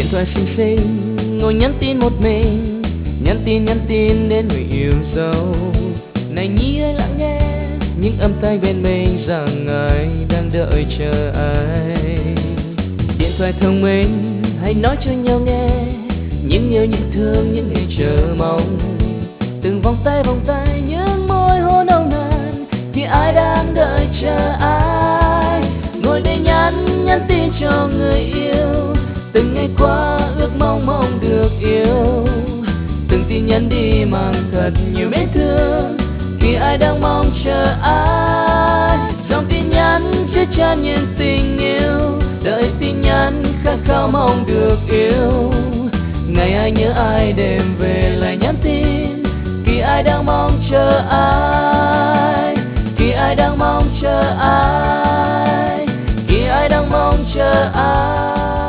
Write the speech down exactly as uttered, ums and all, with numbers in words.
Điện thoại xinh xinh ngồi nhắn tin một mình, nhắn tin nhắn tin đến người yêu dấu. Này Nhi ơi lặng nghe những âm thanh bên mình rằng ai đang đợi chờ ai. Điện thoại thông minh hãy nói cho nhau nghe những yêu những thương những ngày chờ mong. Từng vòng tay vòng tay những môi hôn nồng nàn khi ai đang đợi chờ ai. Ngồi đây nhắn nhắn tin cho người yêu, từng ngày qua ước mong mong được yêu. Từng tin nhắn đi mang thật nhiều mến thương khi ai đang mong chờ ai. Dòng tin nhắn chứa chan những tình yêu, đợi tin nhắn khát khao mong được yêu. Ngày ai nhớ ai đêm về lại nhắn tin khi ai đang mong chờ ai. Khi ai đang mong chờ ai, khi ai đang mong chờ ai.